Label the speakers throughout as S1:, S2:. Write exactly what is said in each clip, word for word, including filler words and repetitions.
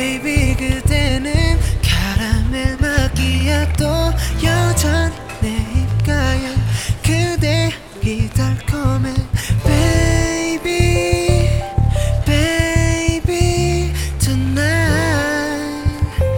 S1: baby 그대는 카라멜 마키아토 여전 내 입가에 그대이 달콤해 baby baby tonight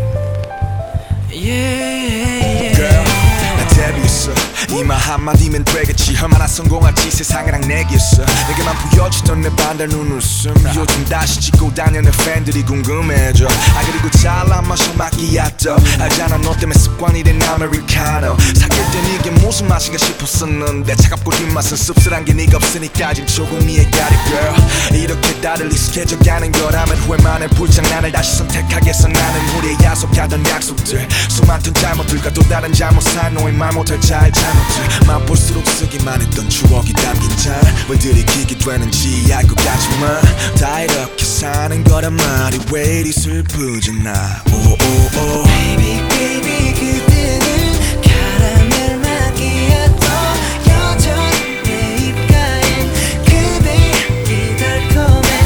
S1: yeah
S2: Girl 나 데뷔했어 이 말 한마디면 되겠지 얼마나 성공할지 세상이랑 내기였어 내게만 보여주던 내 반달 눈웃음 요즘 다시 찍고 다녀 내 팬들이 궁금해져 아 그리고 잘 안 마셔 마키아토 알잖아 너 때문에 습관이 된 아메리카노 사귈 땐 이게 무슨 맛인가 싶었었는데 차갑고 뒷맛은 씁쓸한 게 네가 없으니까 지금 조금 이해가리 girl 이렇게 다들 익숙해져가는 거라면 후회만의 불장난을 다시 선택하겠어 나는 우리의 약속하던 약속들 수많던 잘못들과 또 다른 잘못한 너의 말 못할 잘 잘못들 맛볼수록 쓰기만 했던 추억이 담긴 잔 왜 들이키게 되는지 알 것 같지만 다 이렇게 사는 거란 말이 왜 이리 슬프잖아 오오오
S1: baby baby 그대는 카라멜 마키아토 여전 내 입가엔 그대이 달콤해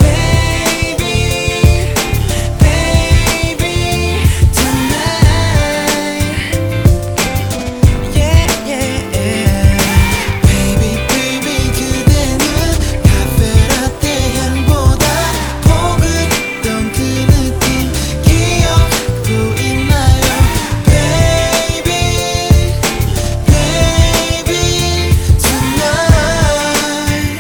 S1: baby baby tonight yeah yeah yeah baby baby 그대는 카페라떼 향보다 포근했던 그 느낌 기억도 있나요 baby baby tonight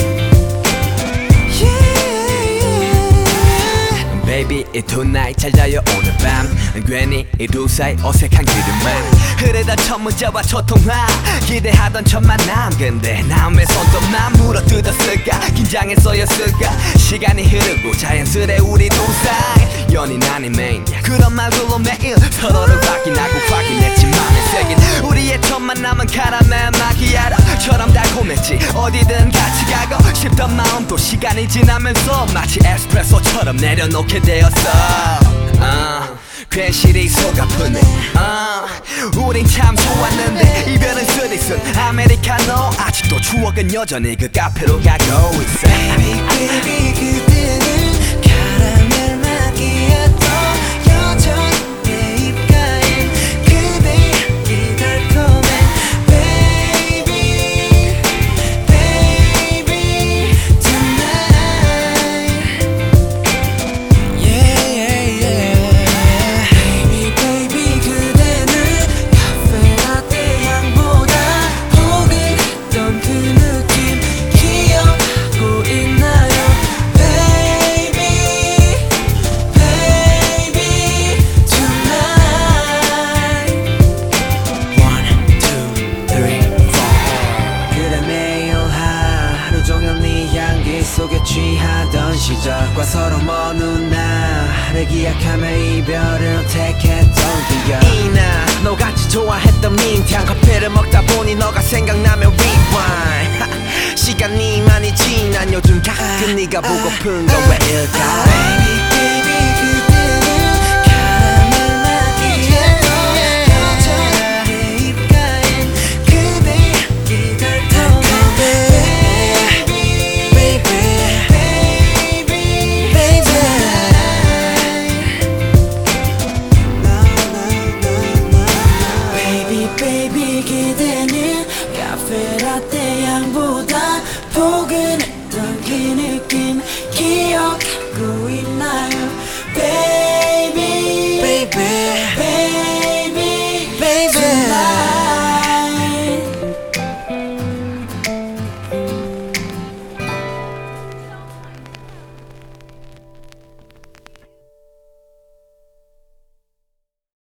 S1: yeah
S3: Baby 이 tonight 잘 자요 오늘 밤 괜히 이 두 사이 어색한 기름만 흐르던 첫 문자와 첫 통화 기대하던 첫 만남 근데 남의 손톱만 물어뜯었을까 긴장했어였을까 시간이 흐르고 자연스레 우리 두 사이 연인 아닌 매니아 그런 말들로 매일 서로를 확인하고 확인했지 맘에 새긴 우리의 첫 만남은 카라멜 마키아토처럼 달콤했지 어디든 같이 가고 싶던 마음도 시간이 지나면서 마치 에스프레소처럼 내려놓게 되었어 uh, 괜시리 속 아프네 uh, 우린 참 좋았는데 이별은 쓰리쓴 아메리카노 아직도 추억은 여전히 그 카페로 가고 있어
S1: baby baby 그대는 카라멜 마키아토 여전 내 입가엔 그대이 달콤해 baby baby tonight yeah yeah yeah baby baby 그대는 카페라떼 향보다 포근했던 그 느낌 기억하고 있나요 baby baby tonight one two three four 그대 매일 하루 종일 네 향기 속에 취하던 시절과 서로 먼 훗날을 기약하며 이별을 택했던 기억 이나 너같이 좋아했던 민트향 커피를 먹다 보니 너가 생각나면 rewind 시간이 많이 지난 요즘 가끔 네가 보고픈 건 왜일까 baby